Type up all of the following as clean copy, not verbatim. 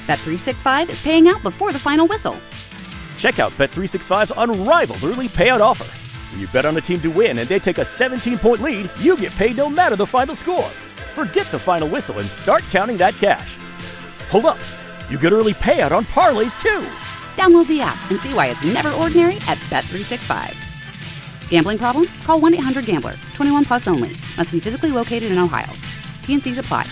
Bet365 is paying out before the final whistle. Check out Bet365's unrivaled early payout offer. When you bet on a team to win and they take a 17-point lead, you get paid no matter the final score. Forget the final whistle and start counting that cash. Hold up. You get early payout on parlays, too. Download the app and see why it's never ordinary at Bet365. Gambling problem? Call 1-800-GAMBLER. 21 plus only. Must be physically located in Ohio. T&Cs apply.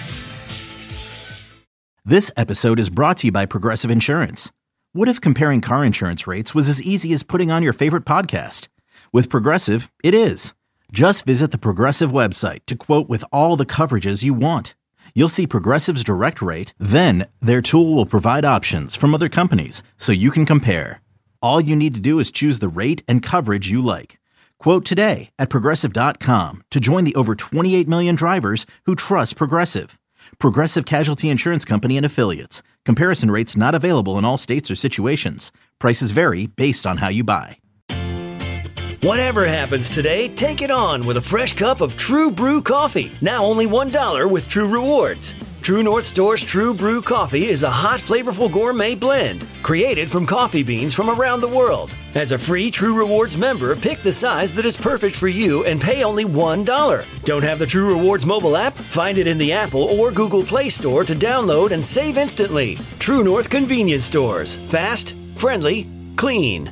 This episode is brought to you by Progressive Insurance. What if comparing car insurance rates was as easy as putting on your favorite podcast? With Progressive, it is. Just visit the Progressive website to quote with all the coverages you want. You'll see Progressive's direct rate, then their tool will provide options from other companies so you can compare. All you need to do is choose the rate and coverage you like. Quote today at Progressive.com to join the over 28 million drivers who trust Progressive. Progressive Casualty Insurance Company and Affiliates. Comparison rates not available in all states or situations. Prices vary based on how you buy. Whatever happens today, take it on with a fresh cup of True Brew coffee. Now only $1 with True Rewards. True North Store's True Brew coffee is a hot, flavorful gourmet blend created from coffee beans from around the world. As a free True Rewards member, pick the size that is perfect for you and pay only $1. Don't have the True Rewards mobile app? Find it in the Apple or Google Play Store to download and save instantly. True North Convenience Stores. Fast, friendly, clean.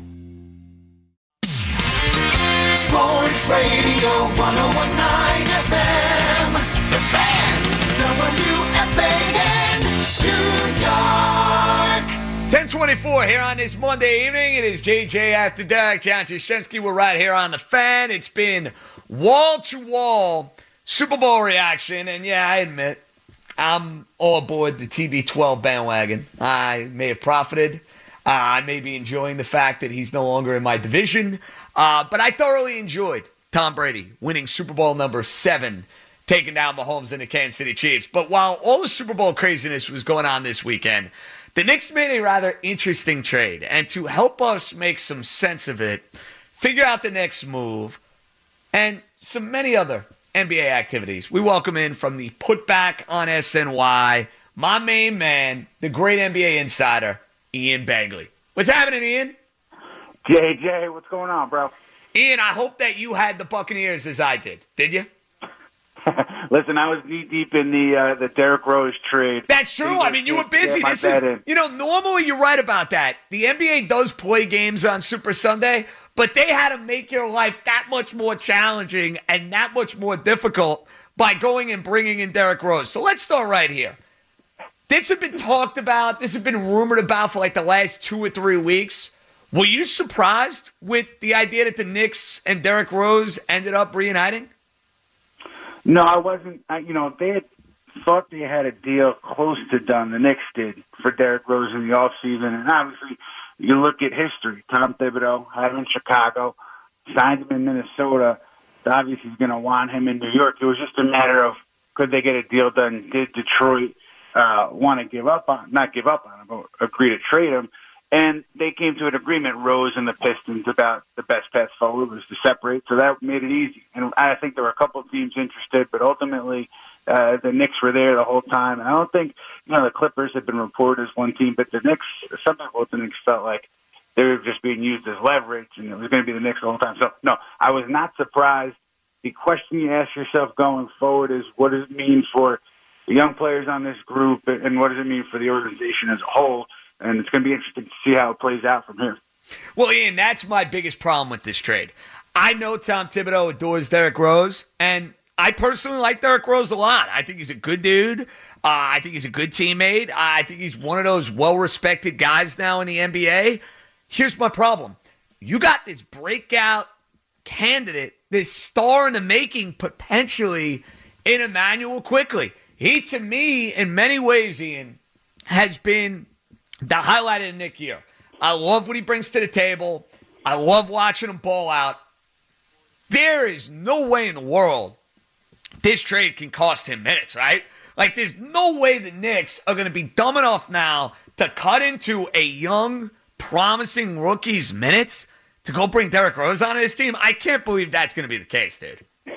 Sports Radio 101.9 FM. The Fan. WFAN, New York. 10:24 here on this Monday evening. It is JJ After Dark. John Jastrzemski. We're right here on The Fan. It's been wall-to-wall Super Bowl reaction. And yeah, I admit, I'm all aboard the TB12 bandwagon. I may have profited. I may be enjoying the fact that he's no longer in my division. But I thoroughly enjoyed Tom Brady winning Super Bowl number 7, taking down Mahomes and the Kansas City Chiefs. But while all the Super Bowl craziness was going on this weekend, the Knicks made a rather interesting trade. And to help us make some sense of it, figure out the next move, and some many other NBA activities, we welcome in from the Putback on SNY, my main man, the great NBA insider, Ian Begley. What's happening, Ian? JJ, what's going on, bro? Ian, I hope that you had the Buccaneers as I did. Did you? Listen, I was knee-deep in the Derrick Rose trade. That's true. I mean, you were busy. Normally you're right about that. The NBA does play games on Super Sunday, but they had to make your life that much more challenging and that much more difficult by going and bringing in Derrick Rose. So let's start right here. This has been talked about. This has been rumored about for like the last 2 or 3 weeks. Were you surprised with the idea that the Knicks and Derrick Rose ended up reuniting? No, I wasn't. They had thought they had a deal close to done. The Knicks did for Derrick Rose in the offseason. And obviously, you look at history. Tom Thibodeau had him in Chicago, signed him in Minnesota. Obviously, he's going to want him in New York. It was just a matter of could they get a deal done? Did Detroit want to not give up on him, but agree to trade him? And they came to an agreement, Rose and the Pistons, about the best path forward was to separate. So that made it easy. And I think there were a couple of teams interested, but ultimately the Knicks were there the whole time. And I don't think, the Clippers had been reported as one team, but the Knicks, some people at the Knicks felt like they were just being used as leverage, and it was going to be the Knicks the whole time. So, no, I was not surprised. The question you ask yourself going forward is, what does it mean for the young players on this group, and what does it mean for the organization as a whole? And it's going to be interesting to see how it plays out from here. Well, Ian, that's my biggest problem with this trade. I know Tom Thibodeau adores Derrick Rose, and I personally like Derrick Rose a lot. I think he's a good dude. I think he's a good teammate. I think he's one of those well-respected guys now in the NBA. Here's my problem. You got this breakout candidate, this star in the making, potentially, in Immanuel Quickley. He, to me, in many ways, Ian, has been the highlight of the Knick year. I love what he brings to the table. I love watching him ball out. There is no way in the world this trade can cost him minutes, right? Like, there's no way the Knicks are going to be dumb enough now to cut into a young, promising rookie's minutes to go bring Derrick Rose onto his team. I can't believe that's going to be the case, dude.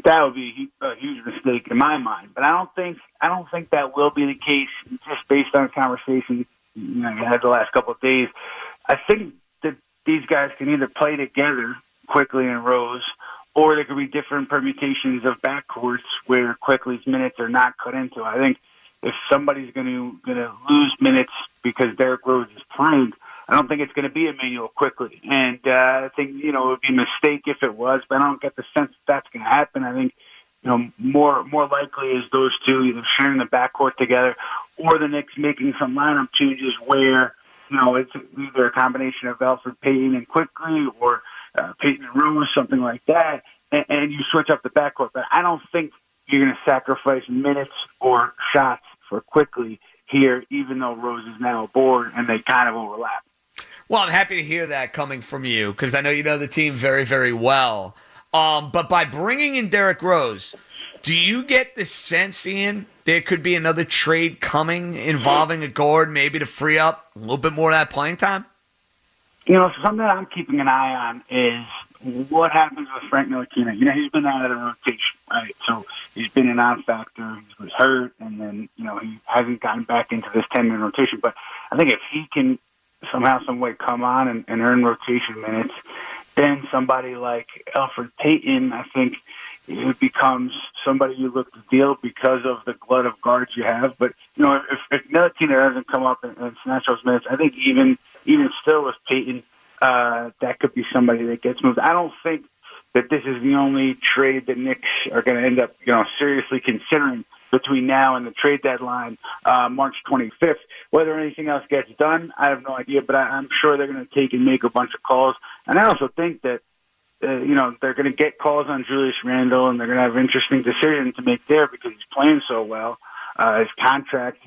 That would be a huge mistake in my mind. But I don't think that will be the case just based on conversation you had the last couple of days. I think that these guys can either play together quickly in Rose, or there could be different permutations of backcourts where Quickly's minutes are not cut into. I think if somebody's going to lose minutes because Derrick Rose is playing, I don't think it's going to be Immanuel Quickley. And I think, it would be a mistake if it was, but I don't get the sense that's going to happen. I think, more likely is those two either sharing the backcourt together or the Knicks making some lineup changes where, it's either a combination of Elfrid Payton and Quickley or Payton and Rose, something like that, and you switch up the backcourt. But I don't think you're going to sacrifice minutes or shots for Quickley here, even though Rose is now aboard and they kind of overlap. Well, I'm happy to hear that coming from you because I know you know the team very, very well. But by bringing in Derrick Rose, do you get the sense, Ian, there could be another trade coming involving a guard maybe to free up a little bit more of that playing time? Something that I'm keeping an eye on is what happens with Frank Ntilikina. He's been out of the rotation, right? So he's been a non-factor. He was hurt, and then, he hasn't gotten back into this 10-man rotation. But I think if he can somehow, some way come on and earn rotation minutes, then somebody like Elfrid Payton, I think it becomes somebody you look to deal because of the glut of guards you have. But, if Ntilikina doesn't come up and snatch those minutes, I think even still with Payton, that could be somebody that gets moved. I don't think that this is the only trade that Knicks are going to end up, seriously considering between now and the trade deadline, March 25th. Whether anything else gets done, I have no idea, but I'm sure they're going to take and make a bunch of calls. And I also think that, they're going to get calls on Julius Randle, and they're going to have interesting decisions to make there because he's playing so well. His contract,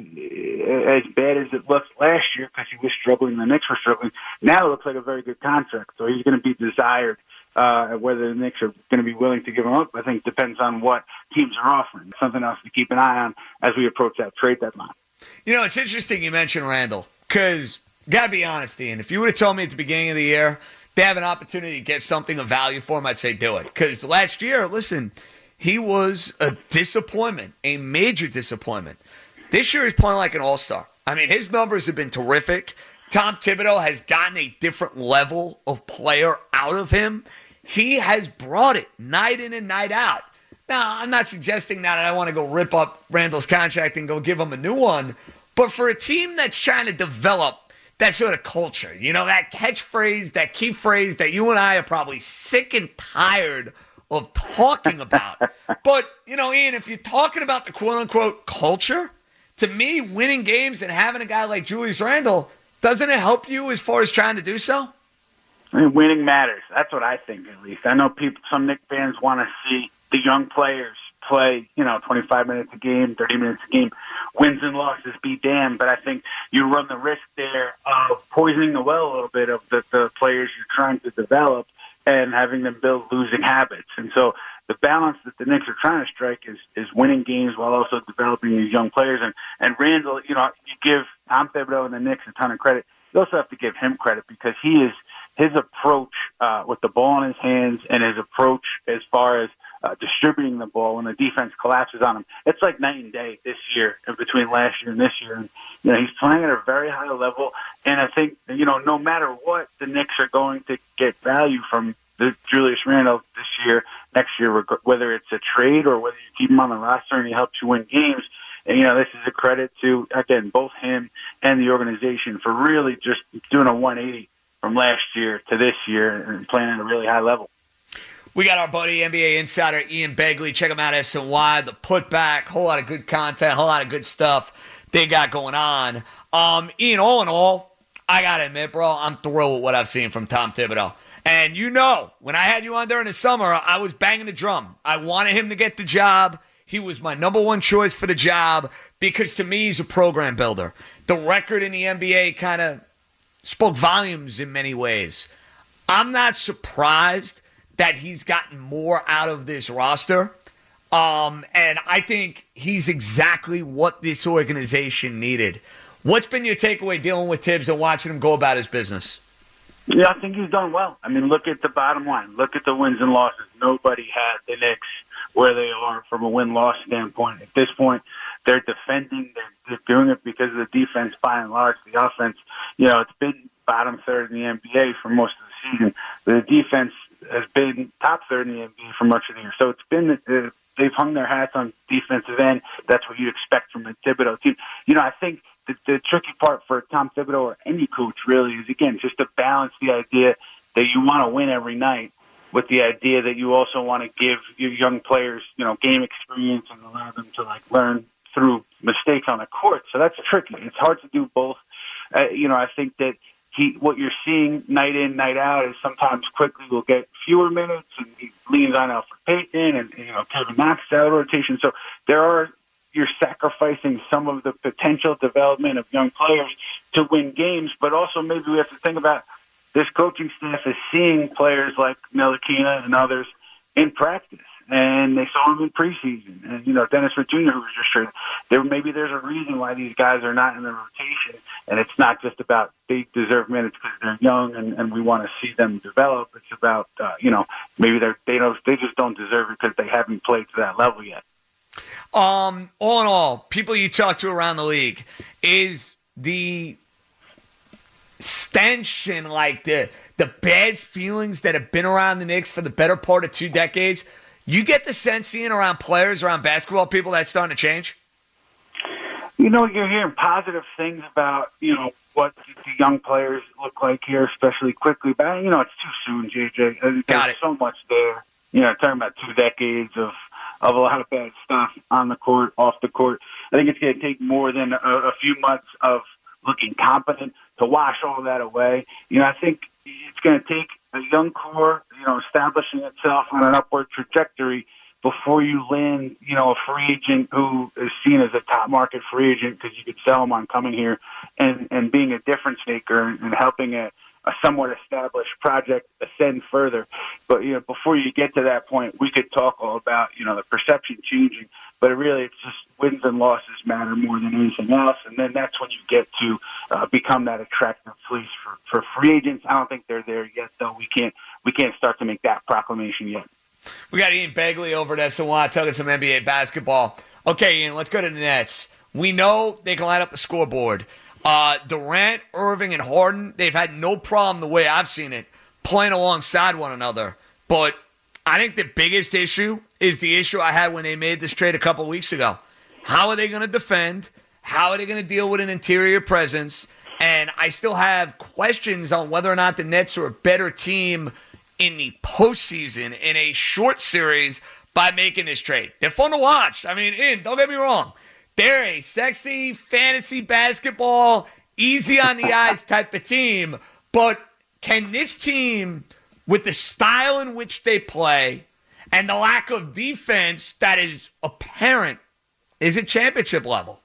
as bad as it looked last year because he was struggling, the Knicks were struggling, now it looks like a very good contract. So he's going to be desired. Whether the Knicks are going to be willing to give him up, I think depends on what teams are offering. Something else to keep an eye on as we approach that trade deadline. It's interesting you mentioned Randle because, got to be honest, Ian, if you would have told me at the beginning of the year they have an opportunity to get something of value for him, I'd say do it. Because last year, listen, he was a disappointment, a major disappointment. This year he's playing like an all-star. I mean, his numbers have been terrific. Tom Thibodeau has gotten a different level of player out of him. He has brought it night in and night out. Now, I'm not suggesting that I want to go rip up Randle's contract and go give him a new one. But for a team that's trying to develop that sort of culture, that catchphrase, that key phrase that you and I are probably sick and tired of talking about. But, Ian, if you're talking about the quote-unquote culture, to me, winning games and having a guy like Julius Randle, doesn't it help you as far as trying to do so? I mean, winning matters. That's what I think, at least. I know some Knicks fans want to see the young players play, 25 minutes a game, 30 minutes a game. Wins and losses be damned, but I think you run the risk there of poisoning the well a little bit of the players you're trying to develop and having them build losing habits. And so the balance that the Knicks are trying to strike is winning games while also developing these young players. And Randle, you give Tom Thibodeau and the Knicks a ton of credit. You also have to give him credit because his approach with the ball in his hands and his approach as far as distributing the ball when the defense collapses on him. It's like night and day this year between last year and this year. And, he's playing at a very high level. And I think, no matter what, the Knicks are going to get value from the Julius Randle this year, next year, whether it's a trade or whether you keep him on the roster and he helps you win games. And, this is a credit to, again, both him and the organization for really just doing a 180 from last year to this year and playing at a really high level. We got our buddy, NBA insider Ian Begley. Check him out at SNY, The Putback. Whole lot of good content, whole lot of good stuff they got going on. Ian, all in all, I got to admit, bro, I'm thrilled with what I've seen from Tom Thibodeau. And when I had you on during the summer, I was banging the drum. I wanted him to get the job. He was my number one choice for the job because to me, he's a program builder. The record in the NBA kind of spoke volumes in many ways. I'm not surprised that he's gotten more out of this roster. And I think he's exactly what this organization needed. What's been your takeaway dealing with Tibbs and watching him go about his business? Yeah, I think he's done well. I mean, look at the bottom line. Look at the wins and losses. Nobody had the Knicks where they are from a win-loss standpoint. At this point, they're defending. They're doing it because of the defense by and large. The offense, it's been bottom third in the NBA for most of the season. The defense has been top third in the NBA for much of the year. So it's been they've hung their hats on defensive end. That's what you'd expect from a Thibodeau team. I think the tricky part for Tom Thibodeau or any coach really is, again, just to balance the idea that you want to win every night with the idea that you also want to give your young players, game experience and allow them to learn through mistakes on the court. So that's tricky. It's hard to do both. I think that what you're seeing night in, night out is sometimes quickly will get fewer minutes, and he leans on Elfrid Payton and Kevin Knox out of rotation. So you're sacrificing some of the potential development of young players to win games, but also maybe we have to think about this coaching staff is seeing players like Ntilikina and others in practice, and they saw him in preseason. And, Dennis Smith Jr., who was just traded, maybe there's a reason why these guys are not in the rotation, and it's not just about they deserve minutes because they're young and we want to see them develop. It's about, maybe they just don't deserve it because they haven't played to that level yet. All in all, people you talk to around the league, is the stench and the bad feelings that have been around the Knicks for the better part of 2 decades, you get the sense seeing around players, around basketball people, that's starting to change? You're hearing positive things about, what the young players look like here, especially quickly. But, it's too soon, JJ. There's so much there. Talking about 2 decades of a lot of bad stuff on the court, off the court. I think it's going to take more than a few months of looking competent to wash all that away. I think it's going to take a young core, establishing itself on an upward trajectory before you land, a free agent who is seen as a top market free agent because you could sell him on coming here and being a difference maker and helping a somewhat established project ascend further. But, before you get to that point, we could talk all about, the perception changing, but it's just wins and losses matter more than anything else. And then that's when you get to become that attractive fleece for free agents. I don't think they're there yet, though. We can't start to make that proclamation yet. We got Ian Begley over at SNY talking some NBA basketball. Okay, Ian, let's go to the Nets. We know they can light up the scoreboard. Durant, Irving, and Harden, they've had no problem, the way I've seen it, playing alongside one another. But I think the biggest issue is the issue I had when they made this trade a couple weeks ago. How are they going to defend? How are they going to deal with an interior presence? And I still have questions on whether or not the Nets are a better team in the postseason in a short series by making this trade. They're fun to watch. I mean, don't get me wrong. They're a sexy fantasy basketball, easy on the eyes type of team. But can this team, with the style in which they play and the lack of defense that is apparent, is it championship level?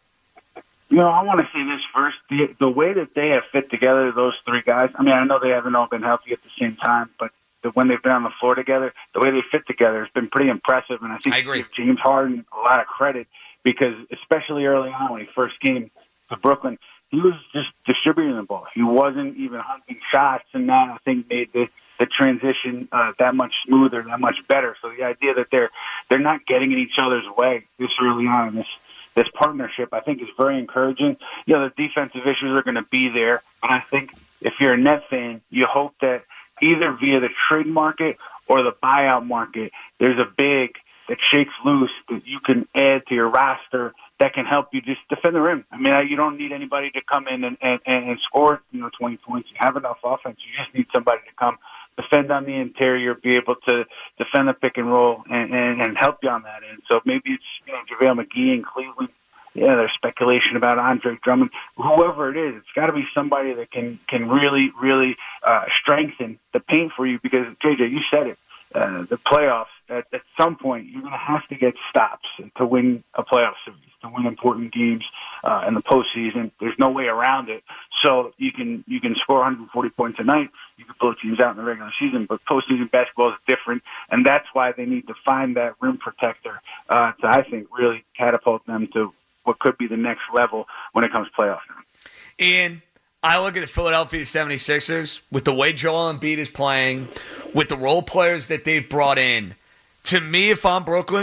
I want to say this first. The way that they have fit together, those 3 guys, I know they haven't all been healthy at the same time, but when they've been on the floor together, the way they fit together has been pretty impressive. And I think I give James Harden a lot of credit because especially early on when he first came to Brooklyn, he was just distributing the ball. He wasn't even hunting shots, and that, I think, made the transition that much smoother, that much better. So the idea that they're not getting in each other's way this early on in this partnership, I think, is very encouraging. The defensive issues are going to be there, and I think if you're a Net fan, you hope that either via the trade market or the buyout market, there's a big that shakes loose that you can add to your roster that can help you just defend the rim. You don't need anybody to come in and score 20 points. You have enough offense. You just need somebody to come defend on the interior, be able to defend the pick and roll, and help you on that end. So maybe it's JaVale McGee in Cleveland. Yeah, there's speculation about Andre Drummond. Whoever it is, it's got to be somebody that can really, really strengthen the paint for you because, JJ, you said it, the playoffs, at some point, you're going to have to get stops to win a playoff series, to win important games in the postseason. There's no way around it. So you can score 140 points a night. You can blow teams out in the regular season, but postseason basketball is different, and that's why they need to find that rim protector to, I think, really catapult them to what could be the next level when it comes to playoff time. Ian, I look at the Philadelphia 76ers with the way Joel Embiid is playing, with the role players that they've brought in. To me, if I'm Brooklyn,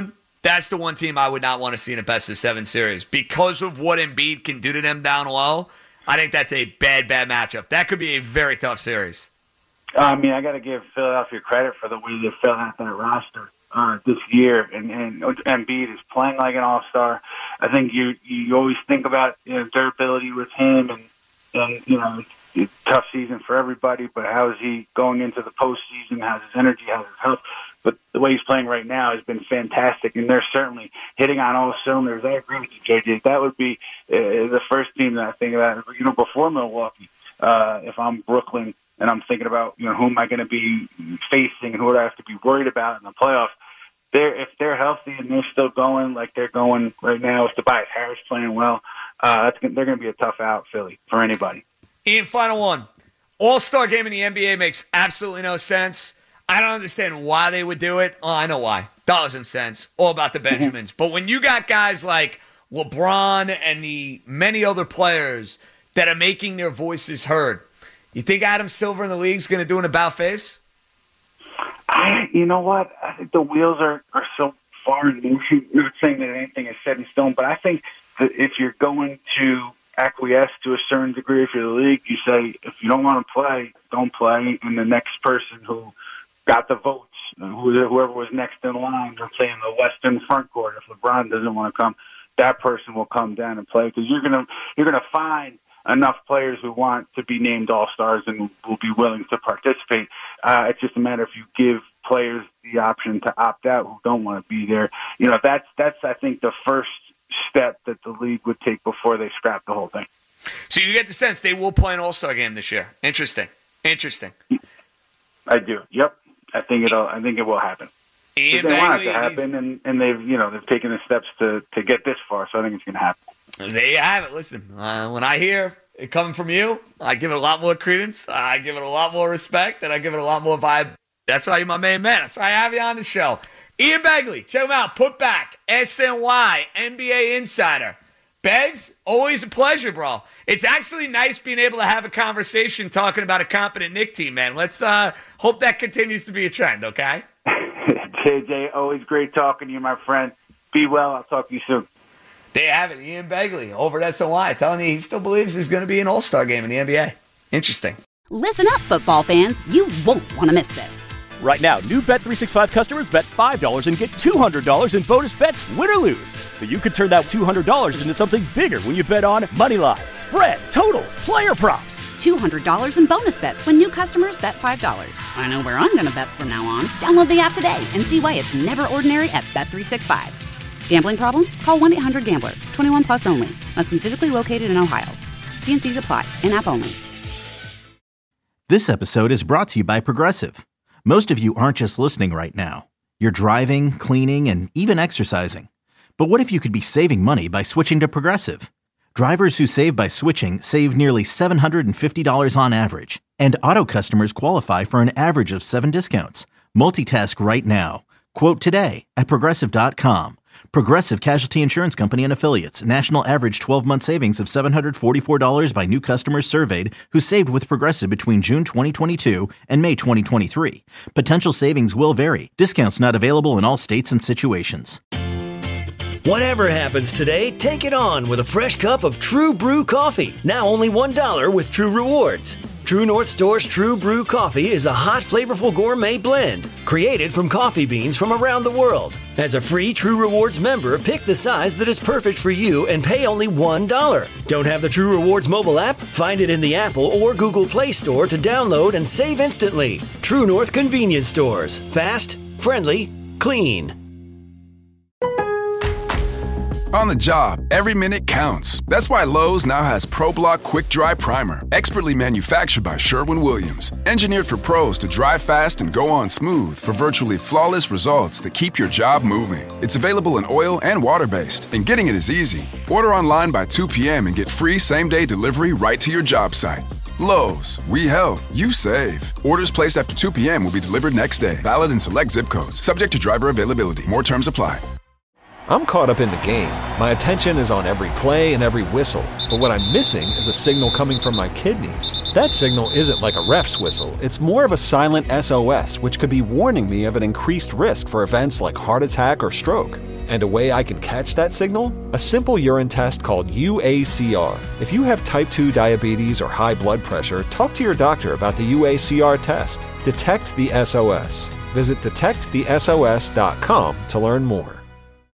That's the one team I would not want to see in a best-of-7 series. Because of what Embiid can do to them down low, I think that's a bad matchup. That could be a very tough series. I mean, I got to give Philadelphia credit for the way they filled out that roster this year, and Embiid is playing like an all-star. I think you always think about durability with him, and it's a tough season for everybody, but how is he going into the postseason? How's his energy? How's his health? But the way he's playing right now has been fantastic, and they're certainly hitting on all cylinders. I agree with you, JJ. That would be the first team that I think about, before Milwaukee. If I'm Brooklyn and I'm thinking about, who am I going to be facing and who would I have to be worried about in the playoffs, if they're healthy and they're still going like they're going right now, with Tobias Harris playing well, they're going to be a tough out, Philly, for anybody. Ian, final one. All-Star game in the NBA makes absolutely no sense. I don't understand why they would do it. Oh, I know why. Doesn't sense. All about the Benjamins. But when you got guys like LeBron and the many other players that are making their voices heard, you think Adam Silver in the league is going to do an about-face? You know what? I think the wheels are so far in motion. I'm not saying that anything is set in stone, but I think that if you're going to acquiesce to a certain degree, if you're the league, you say, if you don't want to play, don't play, and the next person who got the votes, whoever was next in line, let's say in the Western front court, if LeBron doesn't want to come, that person will come down and play, because you're gonna find enough players who want to be named All-Stars and will be willing to participate. It's just a matter if you give players the option to opt out who don't want to be there. That's I think the first step that the league would take before they scrap the whole thing. So you get the sense they will play an All-Star game this year. Interesting. I do. Yep. I think it will happen. They want it to happen, and they've taken the steps to get this far, so I think it's going to happen. There you have it. Listen, when I hear it coming from you, I give it a lot more credence, I give it a lot more respect, and I give it a lot more vibe. That's why you're my main man. That's why I have you on the show. Ian Begley, check him out. Put back, SNY, NBA Insider. Beggs, always a pleasure, bro. It's actually nice being able to have a conversation talking about a competent Knick team, man. Let's hope that continues to be a trend, okay? JJ, always great talking to you, my friend. Be well. I'll talk to you soon. There you have it, Ian Begley over at SNY, telling you he still believes there's going to be an All-Star game in the NBA. Interesting. Listen up, football fans. You won't want to miss this. Right now, new Bet365 customers bet $5 and get $200 in bonus bets, win or lose. So you could turn that $200 into something bigger when you bet on moneyline, spread, totals, player props. $200 in bonus bets when new customers bet $5. I know where I'm going to bet from now on. Download the app today and see why it's never ordinary at Bet365. Gambling problem? Call 1-800-GAMBLER. 21 plus only. Must be physically located in Ohio. T&Cs apply. In-app only. This episode is brought to you by Progressive. Most of you aren't just listening right now. You're driving, cleaning, and even exercising. But what if you could be saving money by switching to Progressive? Drivers who save by switching save nearly $750 on average. And auto customers qualify for an average of 7 discounts. Multitask right now. Quote today at Progressive.com. Progressive Casualty Insurance Company and Affiliates. National average 12-month savings of $744 by new customers surveyed who saved with Progressive between June 2022 and May 2023. Potential savings will vary. Discounts not available in all states and situations. Whatever happens today, take it on with a fresh cup of True Brew coffee. Now only $1 with True Rewards. True North Store's True Brew coffee is a hot, flavorful gourmet blend created from coffee beans from around the world. As a free True Rewards member, pick the size that is perfect for you and pay only $1. Don't have the True Rewards mobile app? Find it in the Apple or Google Play Store to download and save instantly. True North Convenience Stores. Fast, friendly, clean. On the job, every minute counts. That's why Lowe's now has ProBlock Quick Dry Primer, expertly manufactured by Sherwin-Williams. Engineered for pros to dry fast and go on smooth for virtually flawless results that keep your job moving. It's available in oil and water-based, and getting it is easy. Order online by 2 p.m. and get free same-day delivery right to your job site. Lowe's, we help, you save. Orders placed after 2 p.m. will be delivered next day. Valid in select zip codes. Subject to driver availability. More terms apply. I'm caught up in the game. My attention is on every play and every whistle. But what I'm missing is a signal coming from my kidneys. That signal isn't like a ref's whistle. It's more of a silent SOS, which could be warning me of an increased risk for events like heart attack or stroke. And a way I can catch that signal? A simple urine test called UACR. If you have type 2 diabetes or high blood pressure, talk to your doctor about the UACR test. Detect the SOS. Visit detectthesos.com to learn more.